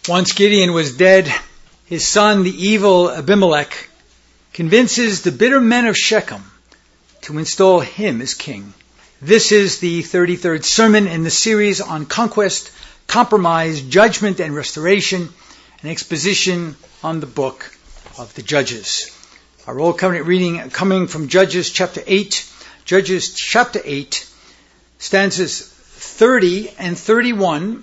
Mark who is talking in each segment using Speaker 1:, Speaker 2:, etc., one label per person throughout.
Speaker 1: Once Gideon was dead, his son, the evil Abimelech, convinces the bitter men of Shechem to install him as king. This is the 33rd sermon in the series on conquest, compromise, judgment, and restoration, an exposition on the book of the Judges. Our Old Covenant reading coming from Judges chapter 8. Judges chapter 8, stanzas 30 and 31,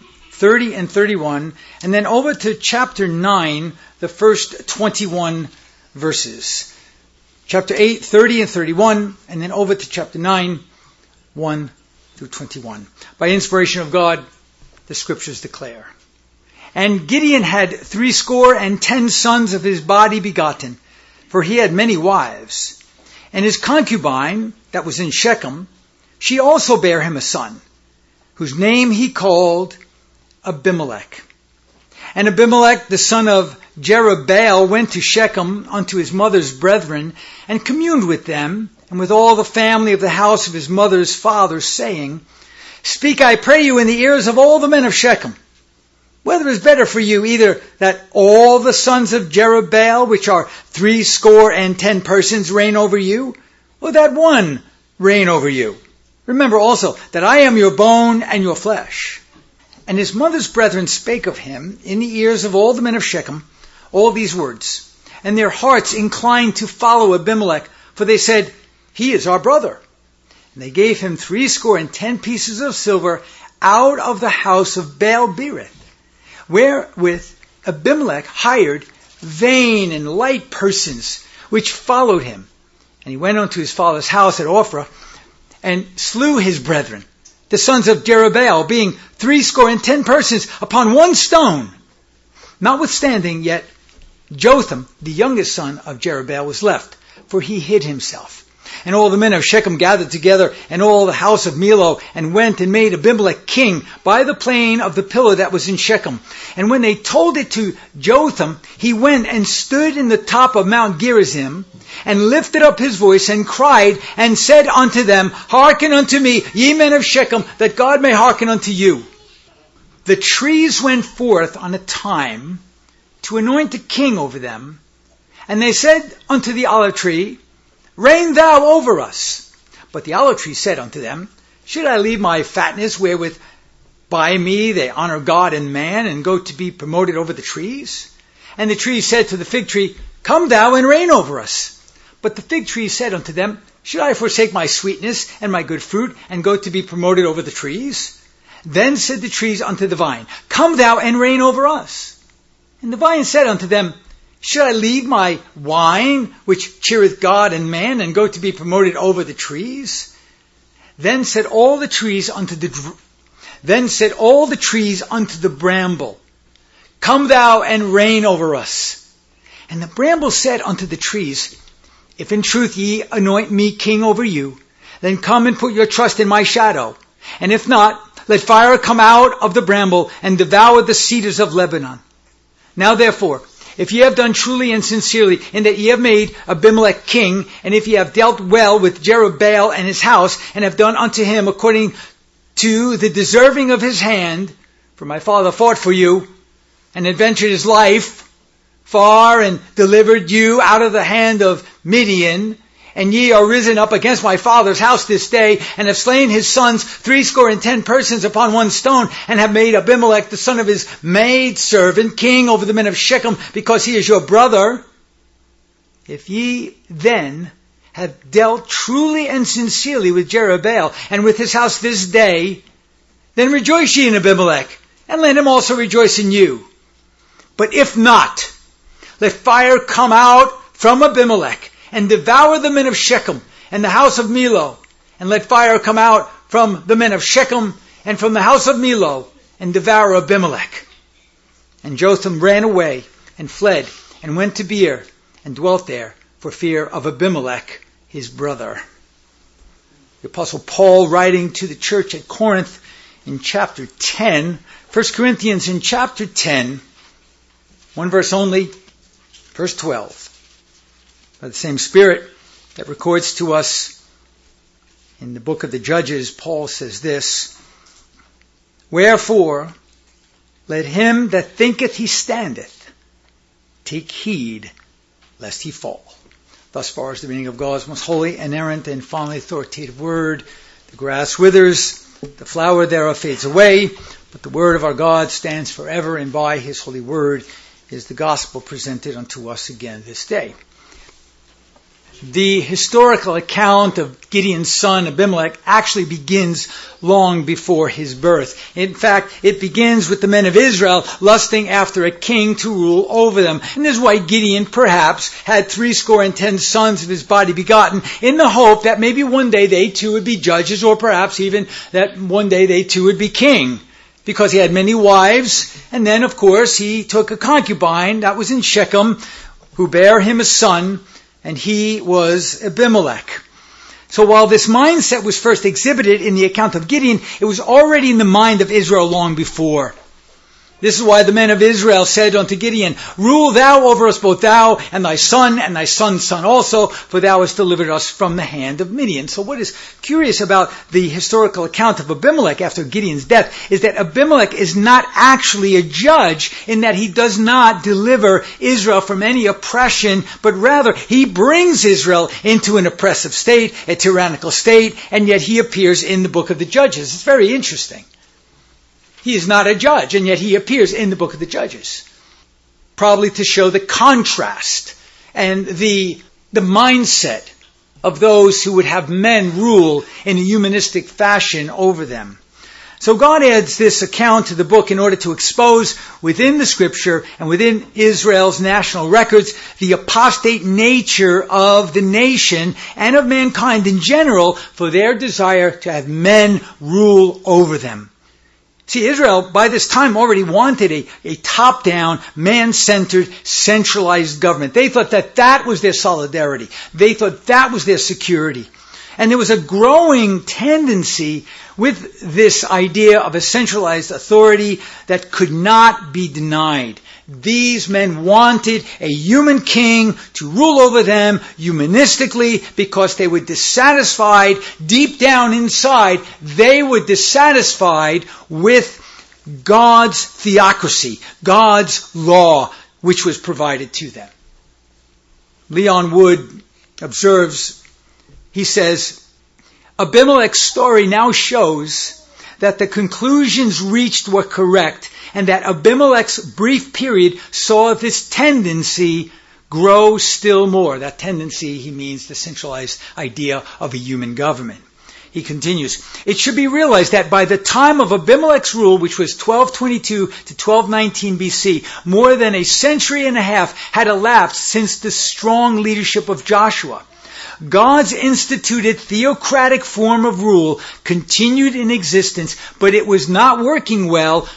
Speaker 1: and then over to chapter 9, the first 21 verses. Chapter 8, 30 and 31, and then over to chapter 9, 1 through 21. By inspiration of God, the scriptures declare. And Gideon had 70 sons of his body begotten, for he had many wives. And his concubine, that was in Shechem, she also bare him a son, whose name he called Abimelech. And Abimelech, the son of Jerubbaal, went to Shechem unto his mother's brethren, and communed with them, and with all the family of the house of his mother's father, saying, Speak, I pray you, in the ears of all the men of Shechem, whether it is better for you either that all the sons of Jerubbaal, which are 70 persons, reign over you, or that one reign over you. Remember also that I am your bone and your flesh. And his mother's brethren spake of him in the ears of all the men of Shechem all these words. And their hearts inclined to follow Abimelech, for they said, He is our brother. And they gave him 70 pieces of silver out of the house of Baal-berith, wherewith Abimelech hired vain and light persons, which followed him. And he went unto his father's house at Ophrah, and slew his brethren, the sons of Jerubbaal, being 70 persons upon one stone. Notwithstanding, yet Jotham, the youngest son of Jerubbaal, was left, for he hid himself. And all the men of Shechem gathered together, and all the house of Millo, and went and made Abimelech king by the plain of the pillar that was in Shechem. And when they told it to Jotham, he went and stood in the top of Mount Gerizim, and lifted up his voice, and cried, and said unto them, Hearken unto me, ye men of Shechem, that God may hearken unto you. The trees went forth on a time to anoint a king over them, and they said unto the olive tree, Reign thou over us. But the olive tree said unto them, Should I leave my fatness wherewith by me they honor God and man, and go to be promoted over the trees? And the tree said to the fig tree, Come thou and reign over us. But the fig tree said unto them, Should I forsake my sweetness and my good fruit, and go to be promoted over the trees? Then said the trees unto the vine, Come thou and reign over us. And the vine said unto them, Should I leave my wine, which cheereth God and man, and go to be promoted over the trees? Then said all the trees unto the bramble, Come thou and reign over us. And the bramble said unto the trees, If in truth ye anoint me king over you, then come and put your trust in my shadow. And if not, let fire come out of the bramble and devour the cedars of Lebanon. Now therefore, if ye have done truly and sincerely, in that ye have made Abimelech king, and if ye have dealt well with Jerubbaal and his house, and have done unto him according to the deserving of his hand, for my father fought for you, and adventured his life far, and delivered you out of the hand of Midian, and ye are risen up against my father's house this day, and have slain his sons 70 persons upon one stone, and have made Abimelech the son of his maidservant king over the men of Shechem, because he is your brother. If ye then have dealt truly and sincerely with Jerubbaal, and with his house this day, then rejoice ye in Abimelech, and let him also rejoice in you. But if not, let fire come out from Abimelech, and devour the men of Shechem, and the house of Millo. And let fire come out from the men of Shechem, and from the house of Millo, and devour Abimelech. And Jotham ran away, and fled, and went to Beer, and dwelt there, for fear of Abimelech, his brother. The Apostle Paul, writing to the church at Corinth in chapter 10, 1 Corinthians in chapter 10, one verse only, verse 12. By the same Spirit that records to us in the book of the Judges, Paul says this, Wherefore, Let him that thinketh he standeth take heed lest he fall. Thus far is the reading of God's most holy, inerrant, and finally authoritative word. The grass withers, the flower thereof fades away, but the word of our God stands forever, and by his holy word is the gospel presented unto us again this day. The historical account of Gideon's son Abimelech actually begins long before his birth. In fact, it begins with the men of Israel lusting after a king to rule over them. And this is why Gideon perhaps had 70 sons of his body begotten, in the hope that maybe one day they too would be judges, or perhaps even that one day they too would be king. Because he had many wives, and then of course he took a concubine that was in Shechem, who bare him a son, and he was Abimelech. So while this mindset was first exhibited in the account of Gideon, it was already in the mind of Israel long before. This is why the men of Israel said unto Gideon, Rule thou over us, both thou and thy son's son also, for thou hast delivered us from the hand of Midian. So what is curious about the historical account of Abimelech after Gideon's death is that Abimelech is not actually a judge, in that he does not deliver Israel from any oppression, but rather he brings Israel into an oppressive state, a tyrannical state, and yet he appears in the book of the Judges. It's very interesting. He is not a judge, and yet he appears in the book of the Judges. Probably to show the contrast and the mindset of those who would have men rule in a humanistic fashion over them. So God adds this account to the book in order to expose within the scripture and within Israel's national records the apostate nature of the nation and of mankind in general for their desire to have men rule over them. See, Israel, by this time, already wanted a top-down, man-centered, centralized government. They thought that was their solidarity. They thought that was their security. And there was a growing tendency with this idea of a centralized authority that could not be denied. These men wanted a human king to rule over them humanistically, because they were dissatisfied deep down inside. They were dissatisfied with God's theocracy, God's law, which was provided to them. Leon Wood observes, he says, Abimelech's story now shows that the conclusions reached were correct, and that Abimelech's brief period saw this tendency grow still more. That tendency, he means the centralized idea of a human government. He continues, it should be realized that by the time of Abimelech's rule, which was 1222 to 1219 BC, more than a century and a half had elapsed since the strong leadership of Joshua. God's instituted theocratic form of rule continued in existence, but it was not working well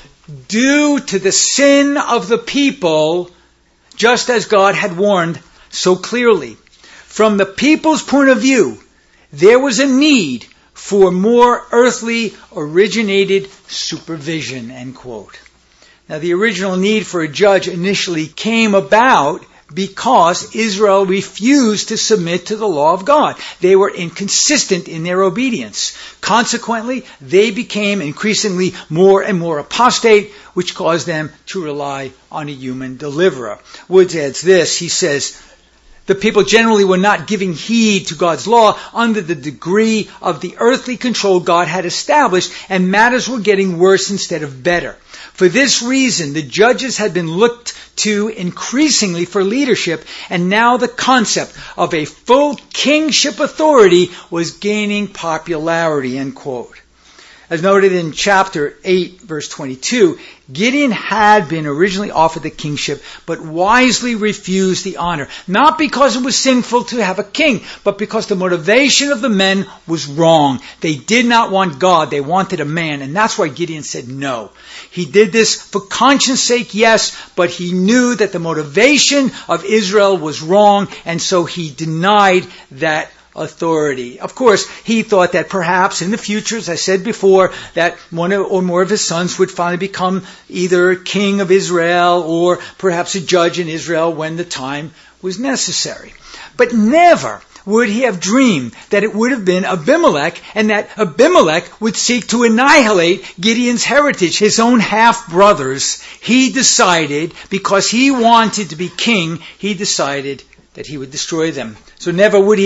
Speaker 1: due to the sin of the people, just as God had warned so clearly. From the people's point of view, there was a need for more earthly originated supervision, end quote. Now, the original need for a judge initially came about because Israel refused to submit to the law of God. They were inconsistent in their obedience. Consequently, they became increasingly more and more apostate, which caused them to rely on a human deliverer. Woods adds this, he says, the people generally were not giving heed to God's law under the degree of the earthly control God had established, and matters were getting worse instead of better. For this reason, the judges had been looked to increasingly for leadership, and now the concept of a full kingship authority was gaining popularity, end quote. As noted in chapter 8, verse 22, Gideon had been originally offered the kingship, but wisely refused the honor. Not because it was sinful to have a king, but because the motivation of the men was wrong. They did not want God, they wanted a man, and that's why Gideon said no. He did this for conscience sake, yes, but he knew that the motivation of Israel was wrong, and so he denied that authority. Of course, he thought that perhaps in the future, as I said before, that one or more of his sons would finally become either king of Israel or perhaps a judge in Israel when the time was necessary. But never would he have dreamed that it would have been Abimelech, and that Abimelech would seek to annihilate Gideon's heritage, his own half-brothers. He decided, because he wanted to be king, he decided that he would destroy them. So never would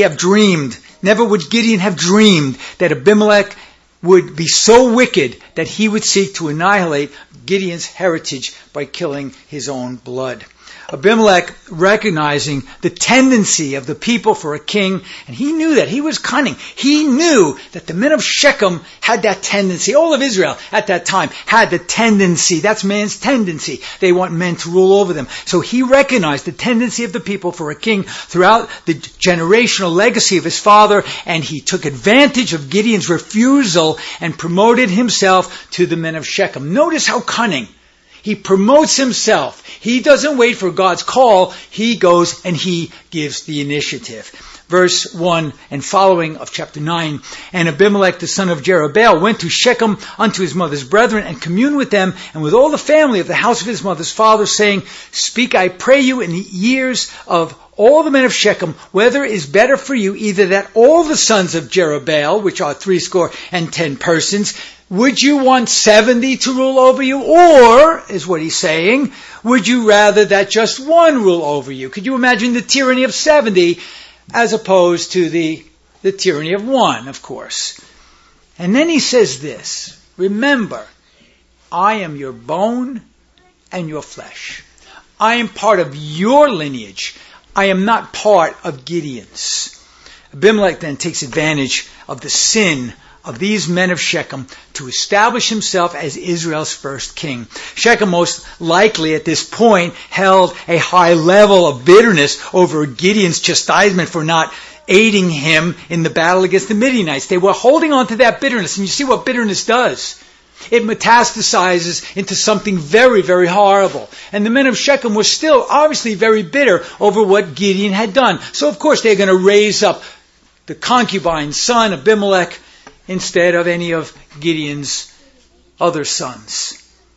Speaker 1: Gideon have dreamed that Abimelech would be so wicked that he would seek to annihilate Gideon's heritage by killing his own blood. Abimelech, recognizing the tendency of the people for a king, and he knew that, he was cunning. He knew that the men of Shechem had that tendency. All of Israel at that time had the tendency. That's man's tendency. They want men to rule over them. So he recognized the tendency of the people for a king throughout the generational legacy of his father, and he took advantage of Gideon's refusal and promoted himself to the men of Shechem. Notice how cunning. He promotes himself. He doesn't wait for God's call. He goes and he gives the initiative. Verse 1 and following of chapter 9. And Abimelech the son of Jerubbaal went to Shechem unto his mother's brethren, and communed with them and with all the family of the house of his mother's father, saying, Speak, I pray you, in the ears of all the men of Shechem, whether it is better for you either that all the sons of Jerubbaal, which are 70 persons, would you want 70 to rule over you? Or, is what he's saying, would you rather that just one rule over you? Could you imagine the tyranny of 70 as opposed to the tyranny of one, of course? And then he says this, Remember, I am your bone and your flesh. I am part of your lineage. I am not part of Gideon's. Abimelech then takes advantage of the sin of these men of Shechem to establish himself as Israel's first king. Shechem most likely at this point held a high level of bitterness over Gideon's chastisement for not aiding him in the battle against the Midianites. They were holding on to that bitterness, and you see what bitterness does. It metastasizes into something very, very horrible. And the men of Shechem were still obviously very bitter over what Gideon had done. So of course they're going to raise up the concubine's son, Abimelech, instead of any of Gideon's other sons.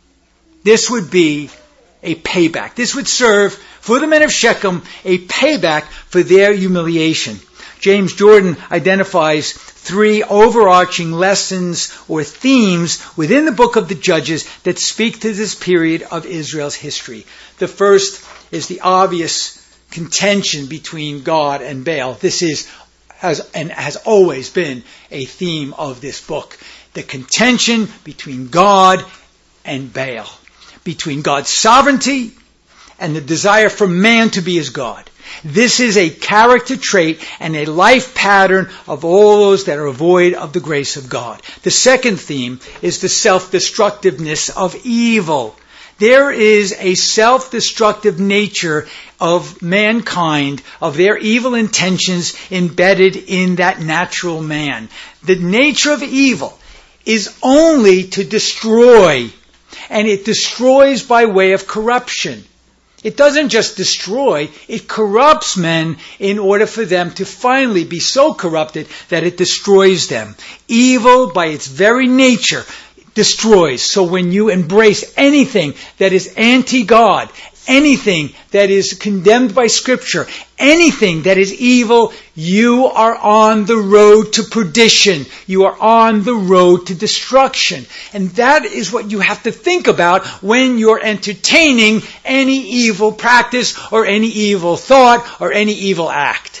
Speaker 1: This would be a payback. This would serve for the men of Shechem a payback for their humiliation. James Jordan identifies 3 overarching lessons or themes within the book of the Judges that speak to this period of Israel's history. The first is the obvious contention between God and Baal. This has always been a theme of this book. The contention between God and Baal. Between God's sovereignty and the desire for man to be as God. This is a character trait and a life pattern of all those that are void of the grace of God. The second theme is the self-destructiveness of evil. There is a self-destructive nature of mankind, of their evil intentions embedded in that natural man. The nature of evil is only to destroy, and it destroys by way of corruption. It doesn't just destroy, it corrupts men in order for them to finally be so corrupted that it destroys them. Evil, by its very nature, destroys. So when you embrace anything that is anti-God, anything that is condemned by Scripture, anything that is evil, you are on the road to perdition. You are on the road to destruction. And that is what you have to think about when you're entertaining any evil practice or any evil thought or any evil act.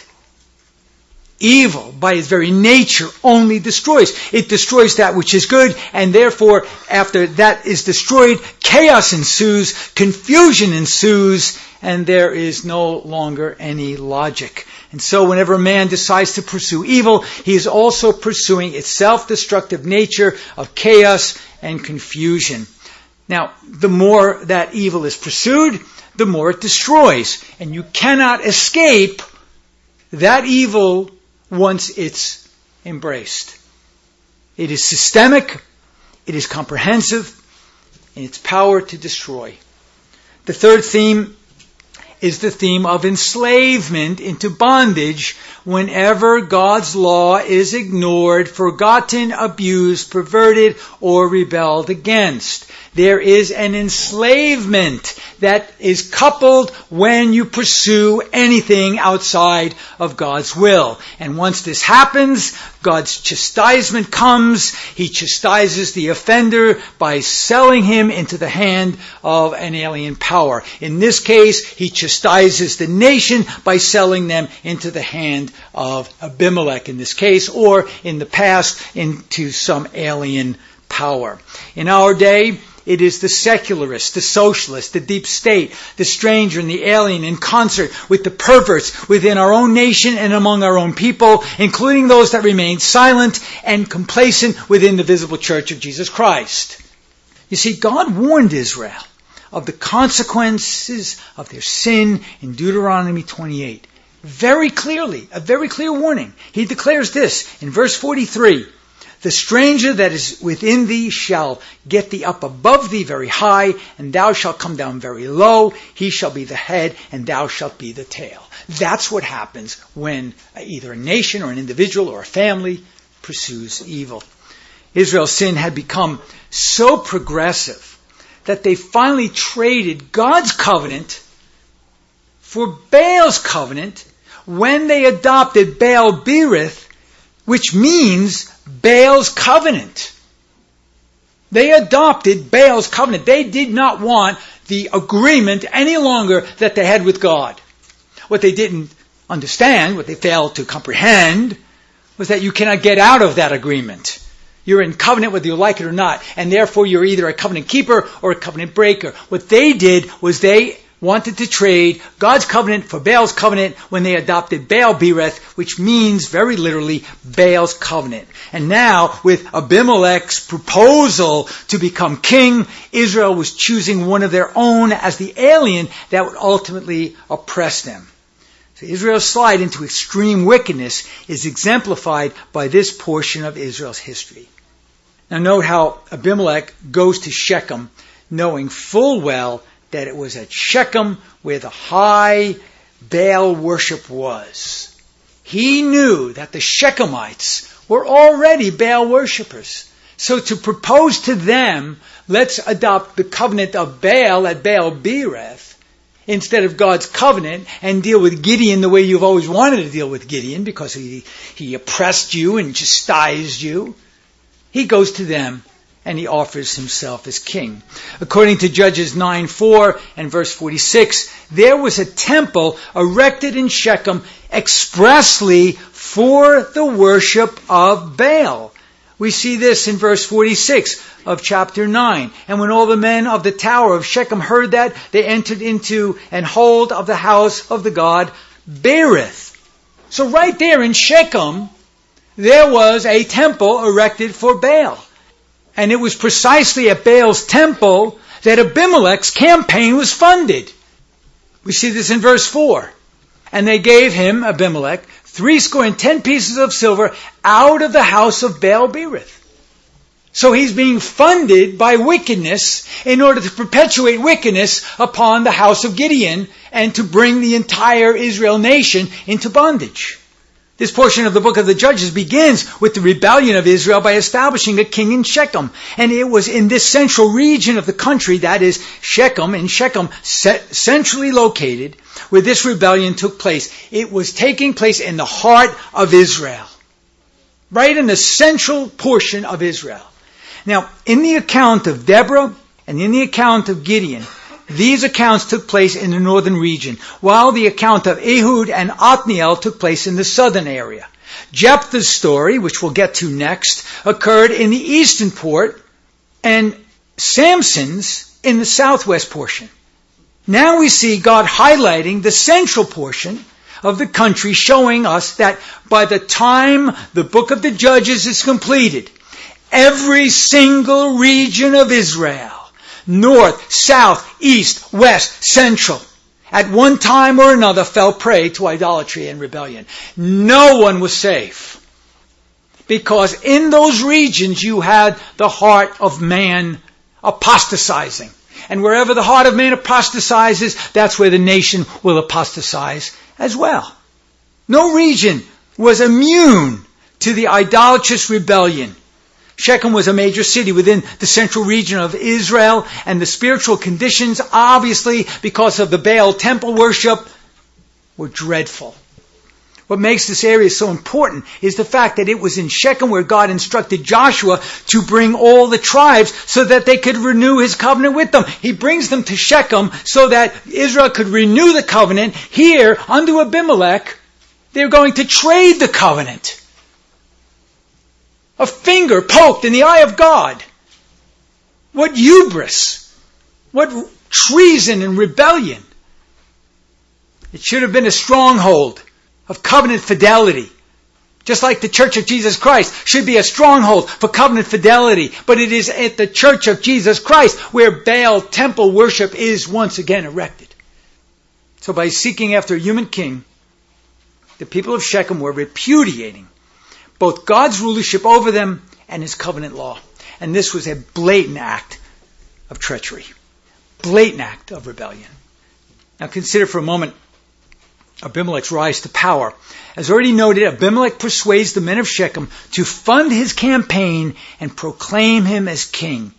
Speaker 1: Evil, by its very nature, only destroys. It destroys that which is good, and therefore, after that is destroyed, chaos ensues, confusion ensues, and there is no longer any logic. And so whenever a man decides to pursue evil, he is also pursuing its self-destructive nature of chaos and confusion. Now, the more that evil is pursued, the more it destroys. And you cannot escape that evil once it's embraced. It is systemic, it is comprehensive, in its power to destroy. The third theme is the theme of enslavement into bondage whenever God's law is ignored, forgotten, abused, perverted, or rebelled against. There is an enslavement that is coupled when you pursue anything outside of God's will. And once this happens, God's chastisement comes. He chastises the offender by selling him into the hand of an alien power. In this case, he chastises the nation by selling them into the hand of Abimelech in this case, or in the past into some alien power. In our day, it is the secularist, the socialist, the deep state, the stranger and the alien in concert with the perverts within our own nation and among our own people, including those that remain silent and complacent within the visible church of Jesus Christ. You see, God warned Israel of the consequences of their sin in Deuteronomy 28. Very clearly, a very clear warning. He declares this in verse 43. The stranger that is within thee shall get thee up above thee very high, and thou shalt come down very low. He shall be the head, and thou shalt be the tail. That's what happens when either a nation or an individual or a family pursues evil. Israel's sin had become so progressive that they finally traded God's covenant for Baal's covenant when they adopted Baal-berith, which means Baal's covenant. They adopted Baal's covenant. They did not want the agreement any longer that they had with God. What they didn't understand, what they failed to comprehend, was that you cannot get out of that agreement. You're in covenant whether you like it or not, and therefore you're either a covenant keeper or a covenant breaker. What they did was they wanted to trade God's covenant for Baal's covenant when they adopted Baal-berith, which means very literally Baal's covenant. And now, with Abimelech's proposal to become king, Israel was choosing one of their own as the alien that would ultimately oppress them. So Israel's slide into extreme wickedness is exemplified by this portion of Israel's history. Now note how Abimelech goes to Shechem, knowing full well that it was at Shechem where the high Baal worship was. He knew that the Shechemites were already Baal worshippers. So to propose to them, let's adopt the covenant of Baal at Baal-berith instead of God's covenant and deal with Gideon the way you've always wanted to deal with Gideon because he oppressed you and chastised you. He goes to them and he offers himself as king. According to Judges 9:4 and verse 46, there was a temple erected in Shechem expressly for the worship of Baal. We see this in verse 46 of chapter 9. And when all the men of the tower of Shechem heard that, they entered into and hold of the house of the god Berith. So right there in Shechem, there was a temple erected for Baal. And it was precisely at Baal's temple that Abimelech's campaign was funded. We see this in verse 4. And they gave him, Abimelech, 70 pieces of silver out of the house of Baal-berith. So he's being funded by wickedness in order to perpetuate wickedness upon the house of Gideon and to bring the entire Israel nation into bondage. This portion of the book of the Judges begins with the rebellion of Israel by establishing a king in Shechem. And it was in this central region of the country, that is Shechem, centrally located, where this rebellion took place. It was taking place in the heart of Israel. Right in the central portion of Israel. Now, in the account of Deborah and in the account of Gideon, these accounts took place in the northern region, while the account of Ehud and Othniel took place in the southern area. Jephthah's story, which we'll get to next, occurred in the eastern port, and Samson's in the southwest portion. Now we see God highlighting the central portion of the country, showing us that by the time the book of the Judges is completed, every single region of Israel, north, south, east, west, central, at one time or another fell prey to idolatry and rebellion. No one was safe. Because in those regions you had the heart of man apostatizing. And wherever the heart of man apostatizes, that's where the nation will apostatize as well. No region was immune to the idolatrous rebellion. Shechem was a major city within the central region of Israel, and the spiritual conditions, obviously because of the Baal temple worship, were dreadful. What makes this area so important is the fact that it was in Shechem where God instructed Joshua to bring all the tribes so that they could renew his covenant with them. He brings them to Shechem so that Israel could renew the covenant. Here, under Abimelech, they're going to trade the covenant. A finger poked in the eye of God. What hubris. What treason and rebellion. It should have been a stronghold of covenant fidelity. Just like the Church of Jesus Christ should be a stronghold for covenant fidelity. But it is at the Church of Jesus Christ where Baal temple worship is once again erected. So by seeking after a human king, the people of Shechem were repudiating both God's rulership over them and his covenant law. And this was a blatant act of treachery. Blatant act of rebellion. Now consider for a moment Abimelech's rise to power. As already noted, Abimelech persuades the men of Shechem to fund his campaign and proclaim him as king.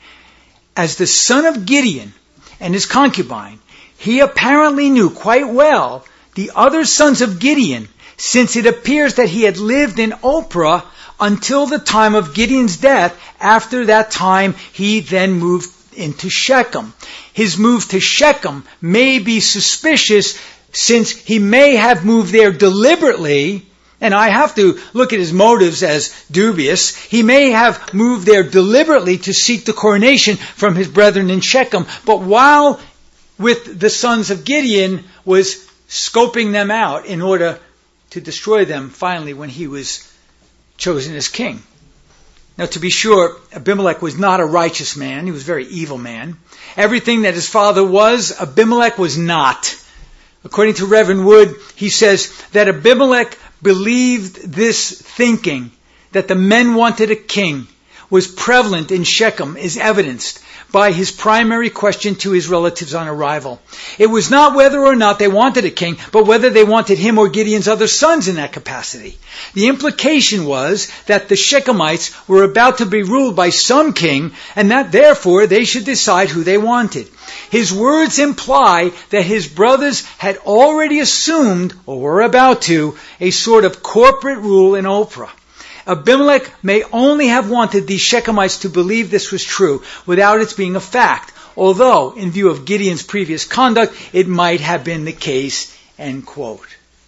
Speaker 1: As the son of Gideon and his concubine, he apparently knew quite well the other sons of Gideon, since it appears that he had lived in Ophrah until the time of Gideon's death. After that time, he then moved into Shechem. His move to Shechem may be suspicious, since he may have moved there deliberately, and I have to look at his motives as dubious. He may have moved there deliberately to seek the coronation from his brethren in Shechem, but while with the sons of Gideon was scoping them out in order to destroy them finally when he was chosen as king. Now, to be sure, Abimelech was not a righteous man. He was a very evil man. Everything that his father was, Abimelech was not. According to Reverend Wood, he says that Abimelech believed this thinking, that the men wanted a king, was prevalent in Shechem, is evidenced by his primary question to his relatives on arrival. It was not whether or not they wanted a king, but whether they wanted him or Gideon's other sons in that capacity. The implication was that the Shechemites were about to be ruled by some king, and that therefore they should decide who they wanted. His words imply that his brothers had already assumed, or were about to, a sort of corporate rule in Ophrah. Abimelech may only have wanted these Shechemites to believe this was true without its being a fact, although, in view of Gideon's previous conduct, it might have been the case, end quote.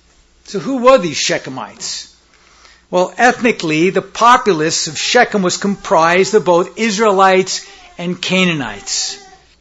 Speaker 1: So who were these Shechemites? Well, ethnically, the populace of Shechem was comprised of both Israelites and Canaanites.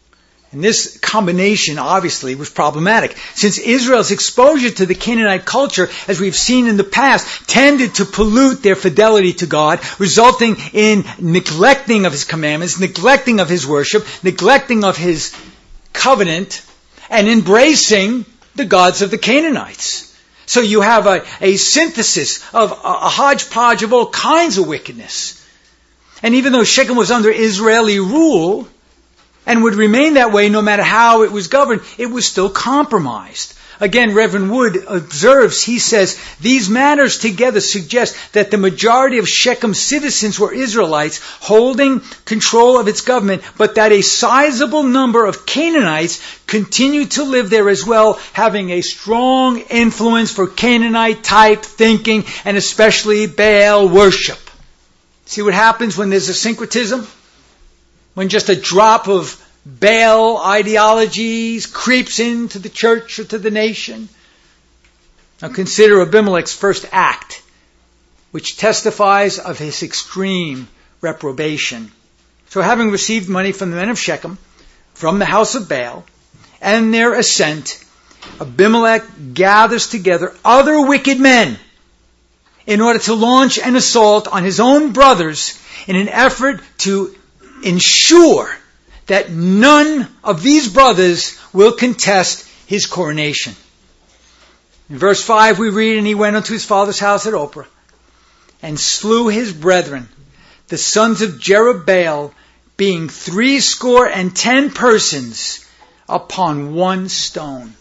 Speaker 1: And this combination, obviously, was problematic, since Israel's exposure to the Canaanite culture, as we've seen in the past, tended to pollute their fidelity to God, resulting in neglecting of his commandments, neglecting of his worship, neglecting of his covenant, and embracing the gods of the Canaanites. So you have a synthesis of a hodgepodge of all kinds of wickedness. And even though Shechem was under Israeli rule, and would remain that way no matter how it was governed, it was still compromised. Again, Reverend Wood observes, he says, these matters together suggest that the majority of Shechem's citizens were Israelites holding control of its government, but that a sizable number of Canaanites continued to live there as well, having a strong influence for Canaanite type thinking and especially Baal worship. See what happens when there's a syncretism? When just a drop of Baal ideologies creeps into the church or to the nation. Now consider Abimelech's first act, which testifies of his extreme reprobation. So having received money from the men of Shechem, from the house of Baal, and their assent, Abimelech gathers together other wicked men in order to launch an assault on his own brothers in an effort to ensure that none of these brothers will contest his coronation. In verse 5 we read, and he went unto his father's house at Ophrah, and slew his brethren, the sons of Jerubbaal, being 70 persons upon one stone.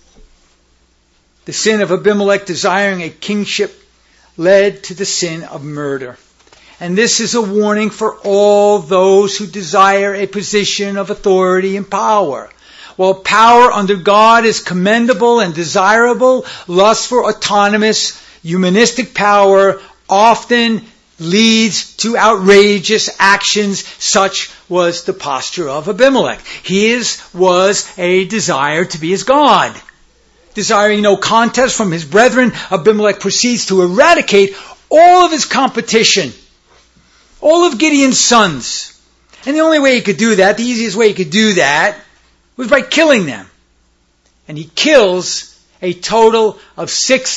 Speaker 1: The sin of Abimelech desiring a kingship led to the sin of murder. And this is a warning for all those who desire a position of authority and power. While power under God is commendable and desirable, lust for autonomous, humanistic power often leads to outrageous actions. Such was the posture of Abimelech. His was a desire to be as God. Desiring no contest from his brethren, Abimelech proceeds to eradicate all of his competition, all of Gideon's sons. And the only way he could do that, the easiest way he could do that, was by killing them. And he kills a total of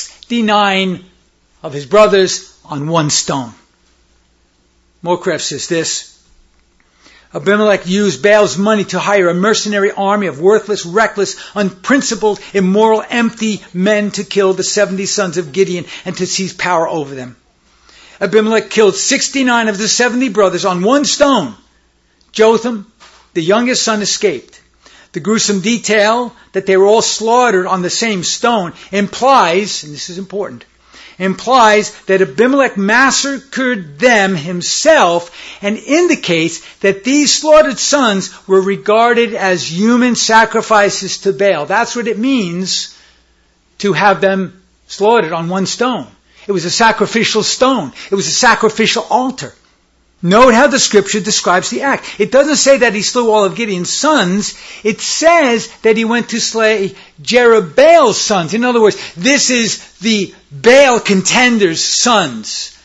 Speaker 1: 69 of his brothers on one stone. Morecraft says this: Abimelech used Baal's money to hire a mercenary army of worthless, reckless, unprincipled, immoral, empty men to kill the 70 sons of Gideon and to seize power over them. Abimelech killed 69 of the 70 brothers on one stone. Jotham, the youngest son, escaped. The gruesome detail that they were all slaughtered on the same stone implies, and this is important, implies that Abimelech massacred them himself and indicates that these slaughtered sons were regarded as human sacrifices to Baal. That's what it means to have them slaughtered on one stone. It was a sacrificial stone. It was a sacrificial altar. Note how the scripture describes the act. It doesn't say that he slew all of Gideon's sons. It says that he went to slay Jerubaal's sons. In other words, this is the Baal contender's sons.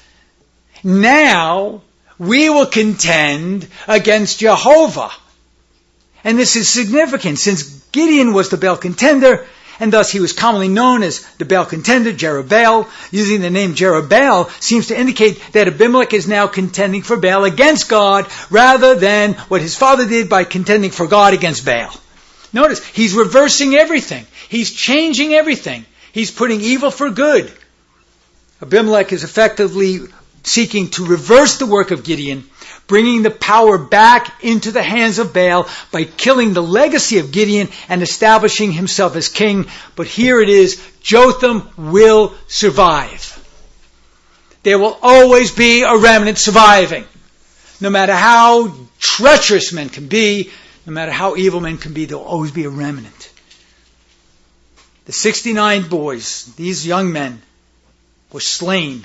Speaker 1: Now, we will contend against Jehovah. And this is significant, since Gideon was the Baal contender, and thus he was commonly known as the Baal contender, Jerubbaal. Using the name Jerubbaal seems to indicate that Abimelech is now contending for Baal against God, rather than what his father did by contending for God against Baal. Notice, he's reversing everything. He's changing everything. He's putting evil for good. Abimelech is effectively seeking to reverse the work of Gideon, bringing the power back into the hands of Baal by killing the legacy of Gideon and establishing himself as king. But here it is, Jotham will survive. There will always be a remnant surviving. No matter how treacherous men can be, no matter how evil men can be, there will always be a remnant. The 69 boys, these young men, were slain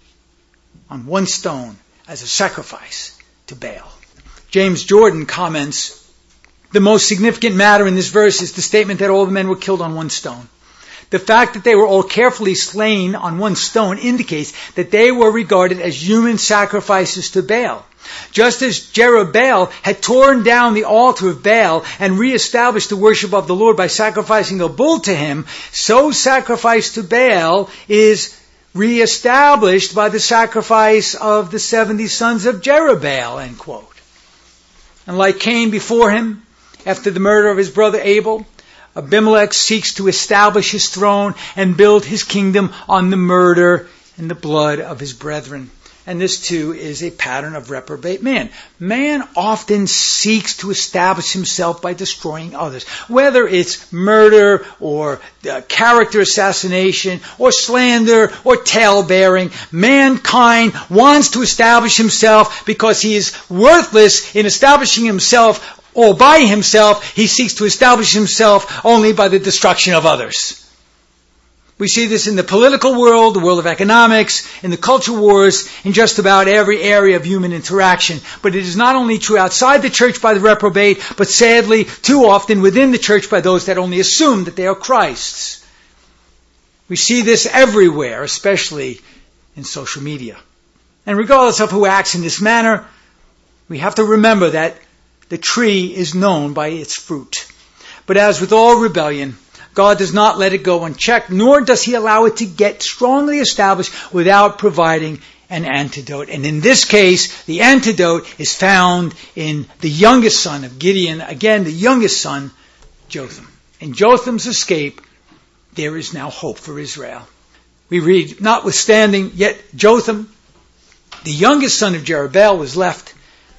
Speaker 1: on one stone as a sacrifice to Baal. James Jordan comments, the most significant matter in this verse is the statement that all the men were killed on one stone. The fact that they were all carefully slain on one stone indicates that they were regarded as human sacrifices to Baal. Just as Jerubbaal had torn down the altar of Baal and reestablished the worship of the Lord by sacrificing a bull to him, so sacrifice to Baal is reestablished by the sacrifice of the 70 sons of Jerubbaal, end quote. And like Cain before him, after the murder of his brother Abel, Abimelech seeks to establish his throne and build his kingdom on the murder and the blood of his brethren. And this too is a pattern of reprobate man. Man often seeks to establish himself by destroying others. Whether it's murder or character assassination or slander or tale-bearing, mankind wants to establish himself because he is worthless in establishing himself all by himself. He seeks to establish himself only by the destruction of others. We see this in the political world, the world of economics, in the culture wars, in just about every area of human interaction. But it is not only true outside the church by the reprobate, but sadly, too often within the church by those that only assume that they are Christ's. We see this everywhere, especially in social media. And regardless of who acts in this manner, we have to remember that the tree is known by its fruit. But as with all rebellion, God does not let it go unchecked, nor does he allow it to get strongly established without providing an antidote. And in this case, the antidote is found in the youngest son of Gideon, again, the youngest son, Jotham. In Jotham's escape, there is now hope for Israel. We read, notwithstanding, yet Jotham, the youngest son of Jerubbaal, was left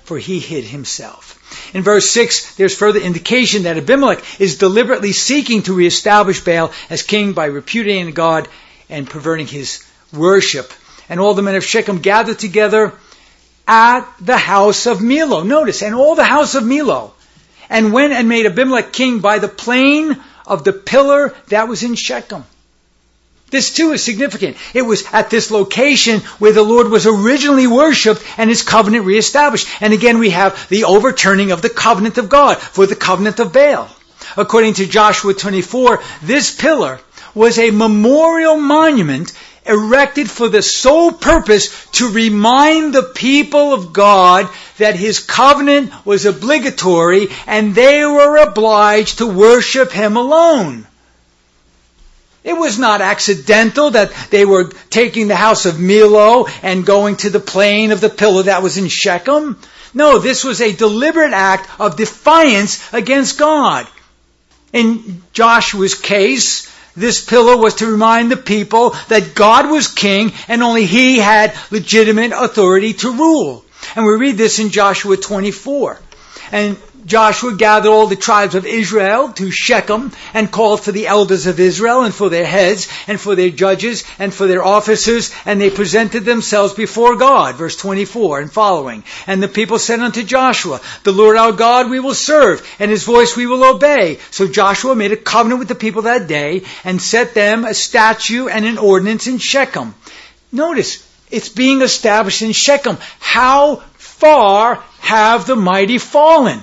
Speaker 1: for he hid himself. In verse 6, there's further indication that Abimelech is deliberately seeking to reestablish Baal as king by repudiating God and perverting his worship. And all the men of Shechem gathered together at the house of Milo. Notice, and all the house of Milo. And went and made Abimelech king by the plain of the pillar that was in Shechem. This too is significant. It was at this location where the Lord was originally worshipped and his covenant reestablished. And again we have the overturning of the covenant of God for the covenant of Baal. According to Joshua 24, this pillar was a memorial monument erected for the sole purpose to remind the people of God that his covenant was obligatory and they were obliged to worship him alone. It was not accidental that they were taking the house of Milo and going to the plain of the pillar that was in Shechem. No, this was a deliberate act of defiance against God. In Joshua's case, this pillar was to remind the people that God was king and only he had legitimate authority to rule. And we read this in Joshua 24. And Joshua gathered all the tribes of Israel to Shechem and called for the elders of Israel and for their heads and for their judges and for their officers, and they presented themselves before God. Verse 24 and following. And the people said unto Joshua, the Lord our God we will serve, and his voice we will obey. So Joshua made a covenant with the people that day and set them a statute and an ordinance in Shechem. Notice, it's being established in Shechem. How far have the mighty fallen?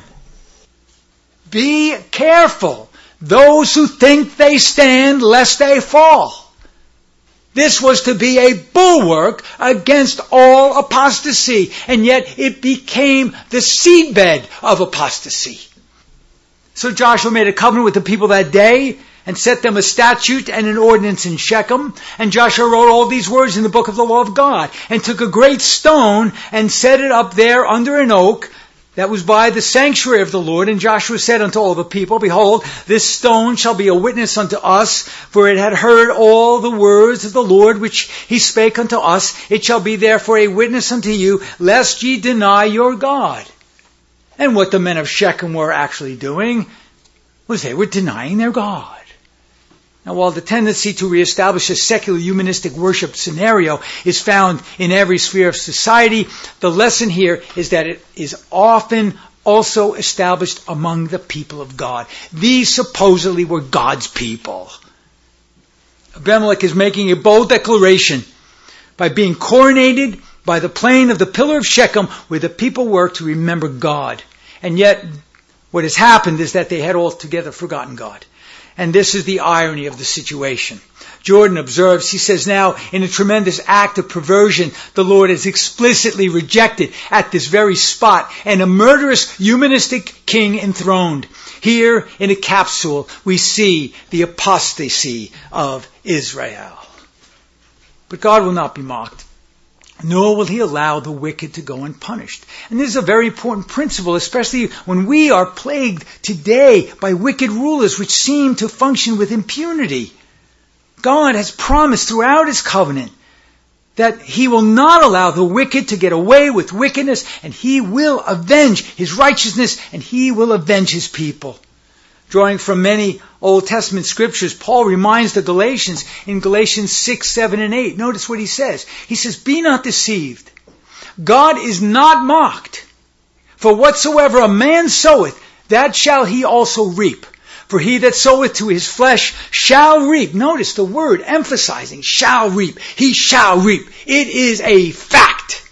Speaker 1: Be careful, those who think they stand, lest they fall. This was to be a bulwark against all apostasy, and yet it became the seedbed of apostasy. So Joshua made a covenant with the people that day and set them a statute and an ordinance in Shechem. And Joshua wrote all these words in the book of the law of God and took a great stone and set it up there under an oak that was by the sanctuary of the Lord. And Joshua said unto all the people, behold, this stone shall be a witness unto us, for it had heard all the words of the Lord which he spake unto us. It shall be therefore a witness unto you, lest ye deny your God. And what the men of Shechem were actually doing was they were denying their God. Now, while the tendency to reestablish a secular humanistic worship scenario is found in every sphere of society, the lesson here is that it is often also established among the people of God. These supposedly were God's people. Abimelech is making a bold declaration by being coronated by the plain of the pillar of Shechem, where the people were to remember God. And yet, what has happened is that they had altogether forgotten God. And this is the irony of the situation. Jordan observes, he says, now, in a tremendous act of perversion, the Lord has explicitly rejected at this very spot and a murderous humanistic king enthroned. Here, in a capsule, we see the apostasy of Israel. But God will not be mocked, nor will he allow the wicked to go unpunished. And this is a very important principle, especially when we are plagued today by wicked rulers which seem to function with impunity. God has promised throughout his covenant that he will not allow the wicked to get away with wickedness, and he will avenge his righteousness, and he will avenge his people. Drawing from many Old Testament scriptures, Paul reminds the Galatians in Galatians 6, 7, and 8. Notice what he says. He says, be not deceived. God is not mocked. For whatsoever a man soweth, that shall he also reap. For he that soweth to his flesh shall reap. Notice the word emphasizing shall reap. He shall reap. It is a fact.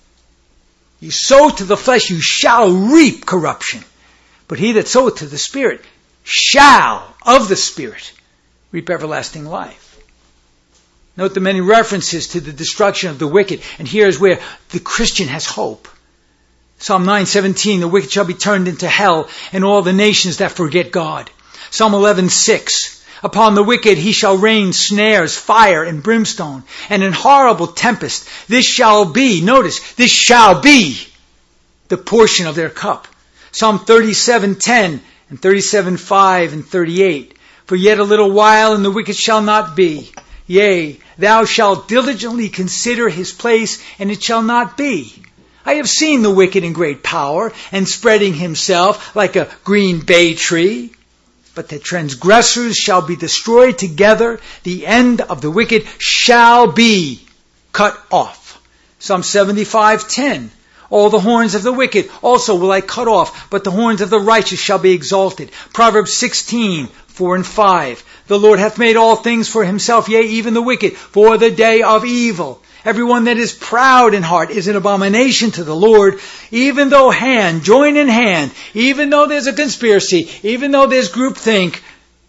Speaker 1: You sow to the flesh, you shall reap corruption. But he that soweth to the Spirit shall, of the Spirit, reap everlasting life. Note the many references to the destruction of the wicked. And here is where the Christian has hope. Psalm 9:17, the wicked shall be turned into hell, and all the nations that forget God. Psalm 11:6, upon the wicked he shall rain snares, fire, and brimstone, and an horrible tempest. This shall be, notice, this shall be the portion of their cup. Psalm 37:10 and 37:5 and 38. For yet a little while, and the wicked shall not be. Yea, thou shalt diligently consider his place, and it shall not be. I have seen the wicked in great power and spreading himself like a green bay tree. But the transgressors shall be destroyed together. The end of the wicked shall be cut off. Psalm 75:10. All the horns of the wicked also will I cut off, but the horns of the righteous shall be exalted. Proverbs 16:4 and 5. The Lord hath made all things for himself, yea, even the wicked, for the day of evil. Everyone that is proud in heart is an abomination to the Lord. Even though join in hand, even though there's a conspiracy, even though there's groupthink,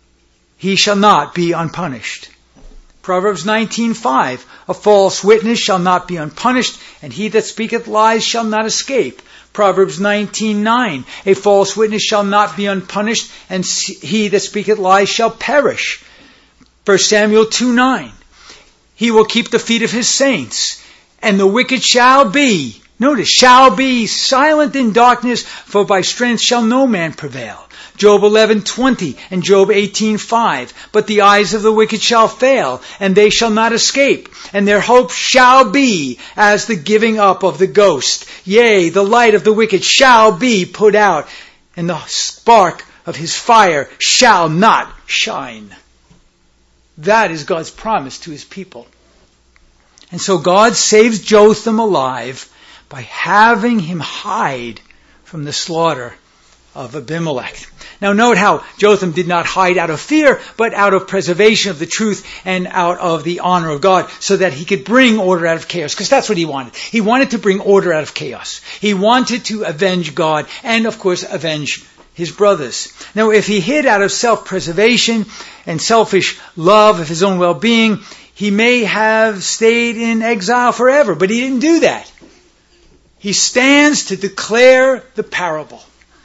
Speaker 1: he shall not be unpunished. Proverbs 19:5. A false witness shall not be unpunished, and he that speaketh lies shall not escape. Proverbs 19:9. A false witness shall not be unpunished, and he that speaketh lies shall perish. 1 Samuel 2:9. He will keep the feet of his saints, and the wicked shall be, notice, shall be silent in darkness, for by strength shall no man prevail. Job 11:20 and Job 18:5. But the eyes of the wicked shall fail, and they shall not escape, and their hope shall be as the giving up of the ghost. Yea, the light of the wicked shall be put out, and the spark of his fire shall not shine. That is God's promise to his people. And so God saves Jotham alive by having him hide from the slaughter of Abimelech. Now note how Jotham did not hide out of fear, but out of preservation of the truth and out of the honor of God, so that he could bring order out of chaos, because that's what he wanted. He wanted to bring order out of chaos. He wanted to avenge God and, of course, avenge his brothers. Now, if he hid out of self-preservation and selfish love of his own well-being, he may have stayed in exile forever, but he didn't do that. He stands to declare the parable.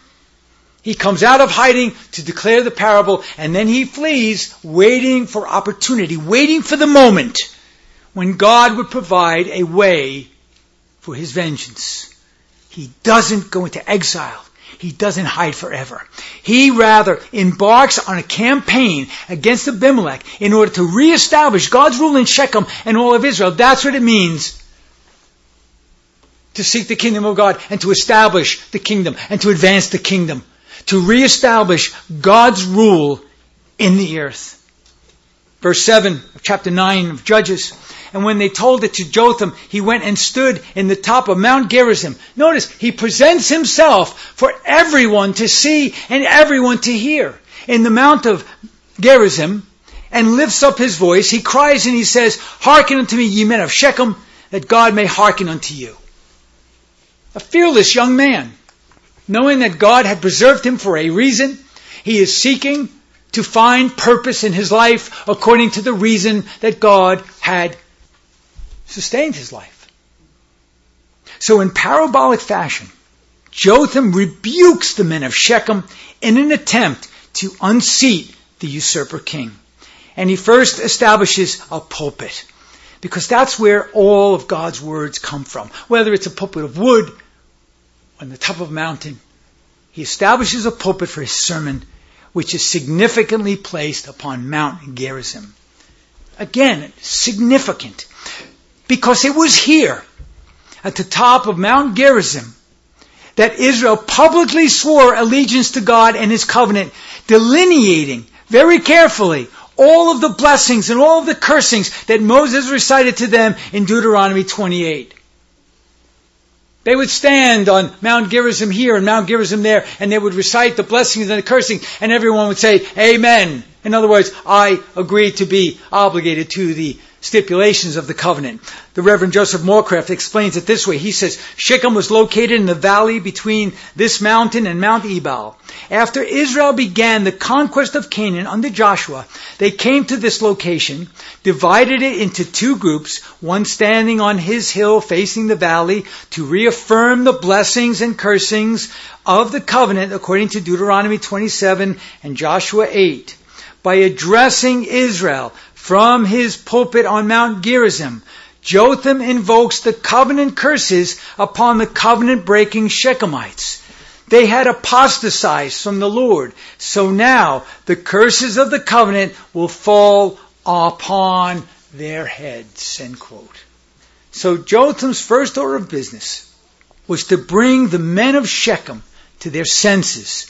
Speaker 1: He comes out of hiding to declare the parable, and then he flees, waiting for opportunity, waiting for the moment when God would provide a way for his vengeance. He doesn't go into exile. He doesn't hide forever. He rather embarks on a campaign against Abimelech in order to reestablish God's rule in Shechem and all of Israel. That's what it means to seek the kingdom of God and to establish the kingdom and to advance the kingdom. To reestablish God's rule in the earth. Verse 7 of chapter 9 of Judges. And when they told it to Jotham, he went and stood in the top of Mount Gerizim. Notice, he presents himself for everyone to see and everyone to hear. In the Mount of Gerizim, and lifts up his voice, he cries and he says, "Hearken unto me, ye men of Shechem, that God may hearken unto you." A fearless young man. Knowing that God had preserved him for a reason, he is seeking to find purpose in his life according to the reason that God had sustained his life. So in parabolic fashion, Jotham rebukes the men of Shechem in an attempt to unseat the usurper king. And he first establishes a pulpit, because that's where all of God's words come from. Whether it's a pulpit of wood, on the top of a mountain, he establishes a pulpit for his sermon, which is significantly placed upon Mount Gerizim. Again, significant, because it was here, at the top of Mount Gerizim, that Israel publicly swore allegiance to God and his covenant, delineating very carefully all of the blessings and all of the cursings that Moses recited to them in Deuteronomy 28. They would stand on Mount Gerizim here and Mount Gerizim there, and they would recite the blessings and the cursing, and everyone would say, "Amen." In other words, I agree to be obligated to the stipulations of the covenant. The Reverend Joseph Moorcraft explains it this way. He says, Shechem was located in the valley between this mountain and Mount Ebal. After Israel began the conquest of Canaan under Joshua, they came to this location, divided it into two groups, one standing on his hill facing the valley to reaffirm the blessings and cursings of the covenant according to Deuteronomy 27 and Joshua 8. By addressing Israel from his pulpit on Mount Gerizim, Jotham invokes the covenant curses upon the covenant-breaking Shechemites. They had apostatized from the Lord, so now the curses of the covenant will fall upon their heads. End quote. So Jotham's first order of business was to bring the men of Shechem to their senses,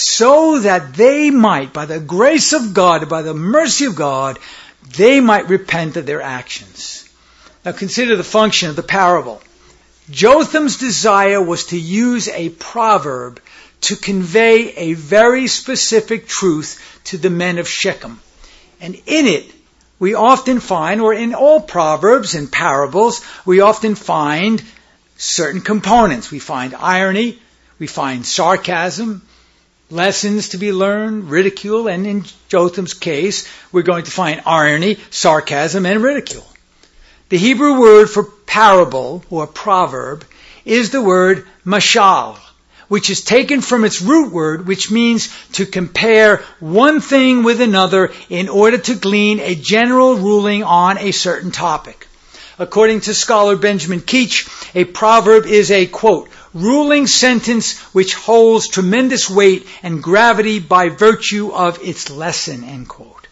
Speaker 1: so that they might, by the grace of God, by the mercy of God, they might repent of their actions. Now consider the function of the parable. Jotham's desire was to use a proverb to convey a very specific truth to the men of Shechem. And in it, we often find, or in all proverbs and parables, we often find certain components. We find irony, we find sarcasm, lessons to be learned, ridicule, and in Jotham's case, we're going to find irony, sarcasm, and ridicule. The Hebrew word for parable, or proverb, is the word mashal, which is taken from its root word, which means to compare one thing with another in order to glean a general ruling on a certain topic. According to scholar Benjamin Keach, a proverb is a, quote, ruling sentence which holds tremendous weight and gravity by virtue of its lesson, end quote.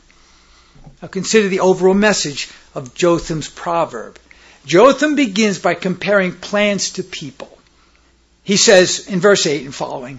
Speaker 1: Now consider the overall message of Jotham's proverb. Jotham begins by comparing plants to people. He says in verse 8 and following,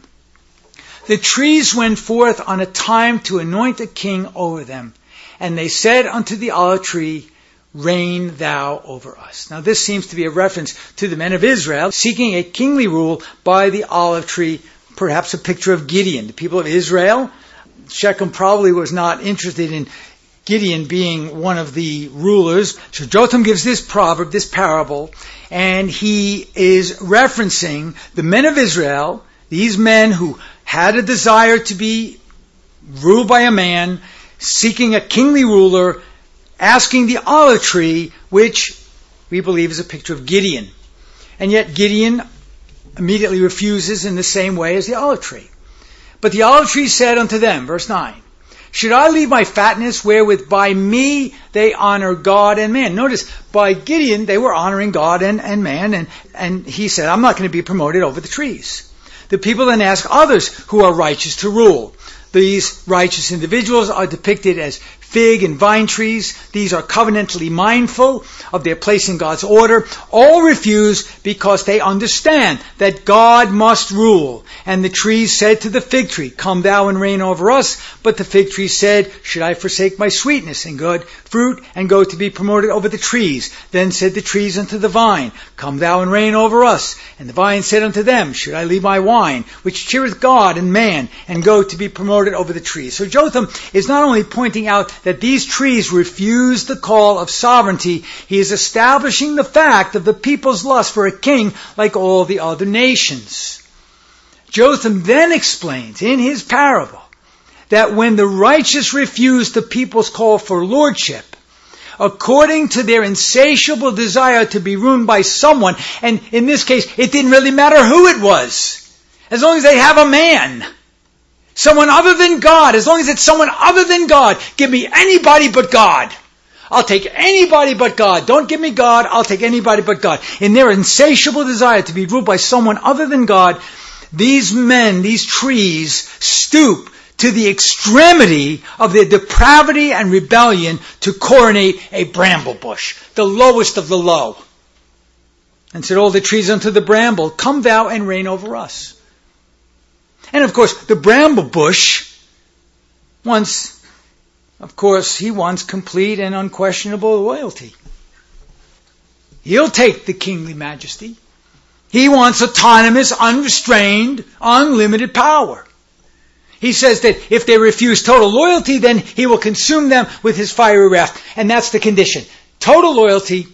Speaker 1: the trees went forth on a time to anoint a king over them, and they said unto the olive tree, reign thou over us. Now this seems to be a reference to the men of Israel seeking a kingly rule by the olive tree, perhaps a picture of Gideon. The people of Israel, Shechem probably was not interested in Gideon being one of the rulers. So Jotham gives this proverb, this parable, and he is referencing the men of Israel, these men who had a desire to be ruled by a man, seeking a kingly ruler, asking the olive tree, which we believe is a picture of Gideon. And yet Gideon immediately refuses in the same way as the olive tree. But the olive tree said unto them, verse 9, should I leave my fatness wherewith by me they honor God and man? Notice, by Gideon they were honoring God and man, and he said, I'm not going to be promoted over the trees. The people then ask others who are righteous to rule. These righteous individuals are depicted as fig and vine trees. These are covenantally mindful of their place in God's order. All refuse because they understand that God must rule. And the trees said to the fig tree, come thou and reign over us. But the fig tree said, should I forsake my sweetness and good fruit and go to be promoted over the trees? Then said the trees unto the vine, come thou and reign over us. And the vine said unto them, should I leave my wine, which cheereth God and man, and go to be promoted over the trees? So Jotham is not only pointing out that these trees refuse the call of sovereignty, he is establishing the fact of the people's lust for a king like all the other nations. Jotham then explains in his parable that when the righteous refuse the people's call for lordship, according to their insatiable desire to be ruled by someone, and in this case, it didn't really matter who it was, as long as they have a man, someone other than God, as long as it's someone other than God, give me anybody but God. I'll take anybody but God. Don't give me God, I'll take anybody but God. In their insatiable desire to be ruled by someone other than God, these men, these trees, stoop to the extremity of their depravity and rebellion to coronate a bramble bush, the lowest of the low. And said all the trees unto the bramble, come thou and reign over us. And of course, the bramble bush wants complete and unquestionable loyalty. He'll take the kingly majesty. He wants autonomous, unrestrained, unlimited power. He says that if they refuse total loyalty, then he will consume them with his fiery wrath. And that's the condition. Total loyalty,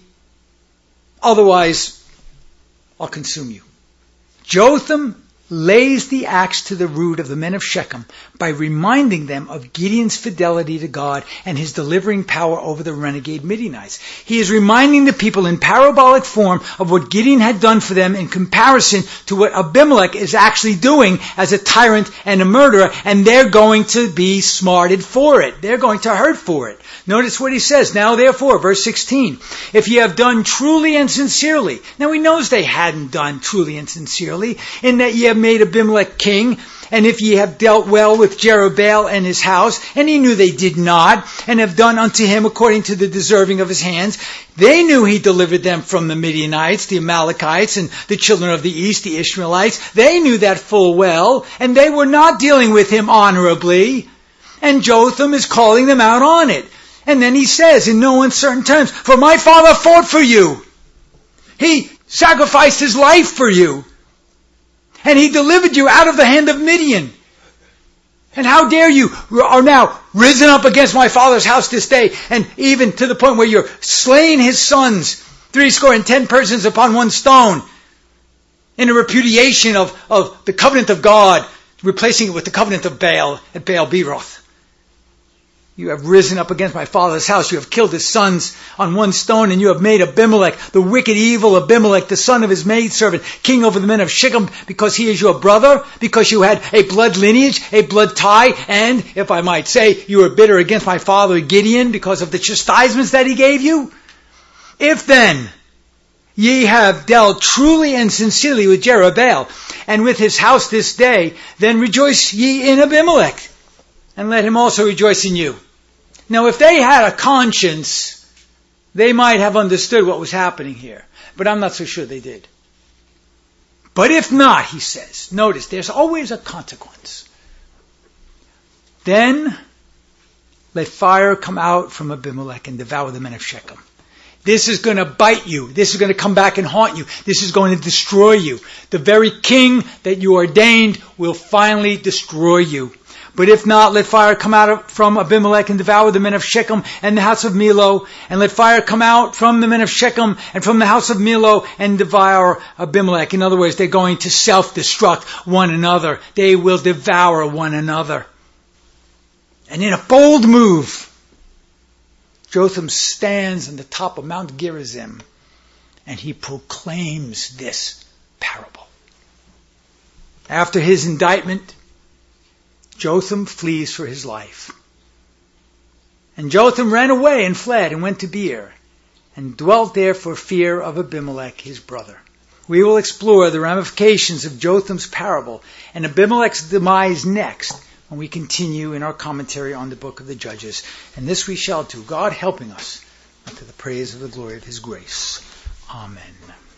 Speaker 1: otherwise I'll consume you. Jotham lays the axe to the root of the men of Shechem by reminding them of Gideon's fidelity to God and his delivering power over the renegade Midianites. He is reminding the people in parabolic form of what Gideon had done for them in comparison to what Abimelech is actually doing as a tyrant and a murderer, and they're going to be smarted for it. They're going to hurt for it. Notice what he says. Now therefore, verse 16, if ye have done truly and sincerely. Now he knows they hadn't done truly and sincerely, in that ye have made Abimelech king, and if ye have dealt well with Jerubbaal and his house, and he knew they did not, and have done unto him according to the deserving of his hands, they knew he delivered them from the Midianites, the Amalekites, and the children of the east, the Ishmaelites. They knew that full well, and they were not dealing with him honorably. And Jotham is calling them out on it. And then he says in no uncertain terms, for my father fought for you. He sacrificed his life for you. And he delivered you out of the hand of Midian. And how dare you are now risen up against my father's house this day, and even to the point where you're slaying his sons, 70 persons upon one stone, in a repudiation of the covenant of God, replacing it with the covenant of Baal at Baal Beroth. You have risen up against my father's house. You have killed his sons on one stone, and you have made Abimelech, the wicked, evil Abimelech, the son of his maidservant, king over the men of Shechem, because he is your brother, because you had a blood lineage, a blood tie, and, if I might say, you were bitter against my father Gideon because of the chastisements that he gave you. If then ye have dealt truly and sincerely with Jerubbaal, and with his house this day, then rejoice ye in Abimelech, and let him also rejoice in you. Now, if they had a conscience, they might have understood what was happening here. But I'm not so sure they did. But if not, he says, notice, there's always a consequence. Then let fire come out from Abimelech and devour the men of Shechem. This is going to bite you. This is going to come back and haunt you. This is going to destroy you. The very king that you ordained will finally destroy you. But if not, let fire come out from Abimelech and devour the men of Shechem and the house of Milo. And let fire come out from the men of Shechem and from the house of Milo and devour Abimelech. In other words, they're going to self-destruct one another. They will devour one another. And in a bold move, Jotham stands on the top of Mount Gerizim and he proclaims this parable. After his indictment, Jotham flees for his life. And Jotham ran away and fled and went to Beer and dwelt there for fear of Abimelech, his brother. We will explore the ramifications of Jotham's parable and Abimelech's demise next when we continue in our commentary on the book of the Judges. And this we shall do, God helping us, unto the praise of the glory of his grace. Amen.